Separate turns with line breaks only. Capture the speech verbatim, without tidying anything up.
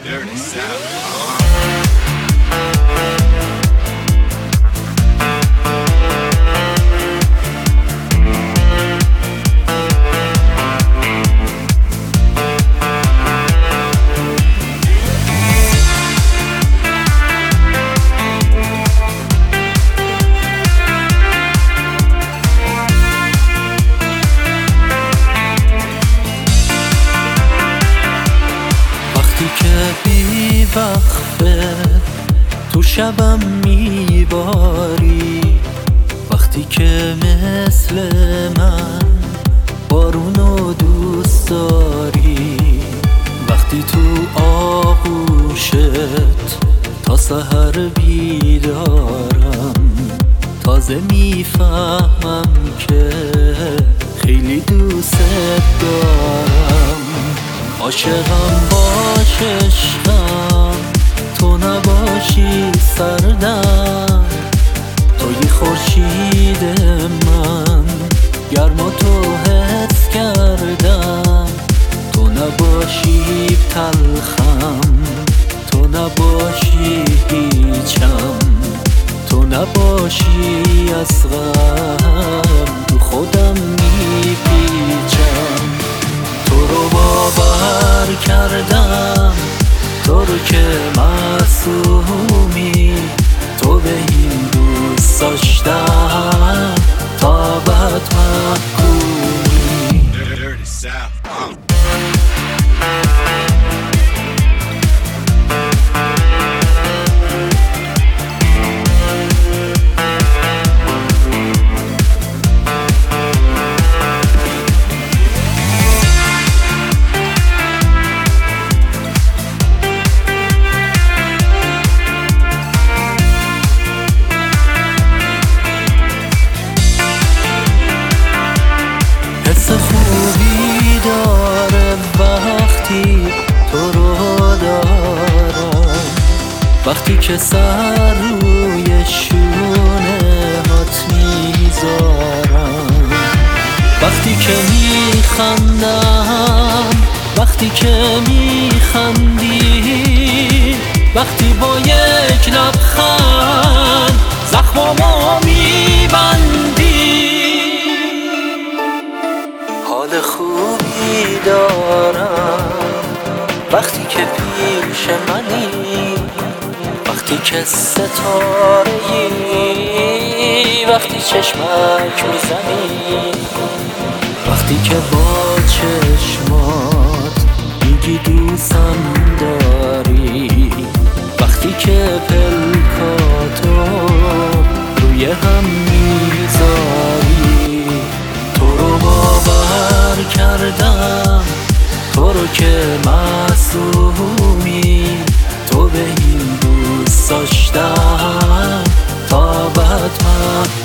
Dirty South.
که بی وقفه تو شبم میباری، وقتی که مثل من بارونو دوست داری، وقتی تو آغوشت تا سحر بیدارم، تازه میفهمم که خیلی دوست دارم. عاشقم باش عشقم، تو نباشی سردم، توی خورشید من گرما تو حس کردم، تو نباشی تلخم، تو نباشی هیچم، تو نباشی از غم تو خودم میپیچم. تو رو باور کردم، تو رو که معصومی، تو به این دوست داشتم تا ابد محکومی.
Dirty South.
حس خوبی داره وقتی تو رو دارم، وقتی که سر روی شونه هات میذارم، وقتی که میخندم، وقتی که میخندی، وقتی با یک لبخند زخمامو میبندی. حال خوبی دارم وقتی که پیش منی، وقتی که ستاره‌ای، وقتی چشمک میزنی، وقتی که با چشمات میگی دوستم داری، وقتی که پلکاتو روی هم میذاری. تو رو باور کردم، تو رو که معصومی، تو به این دوست داشتم تا ابد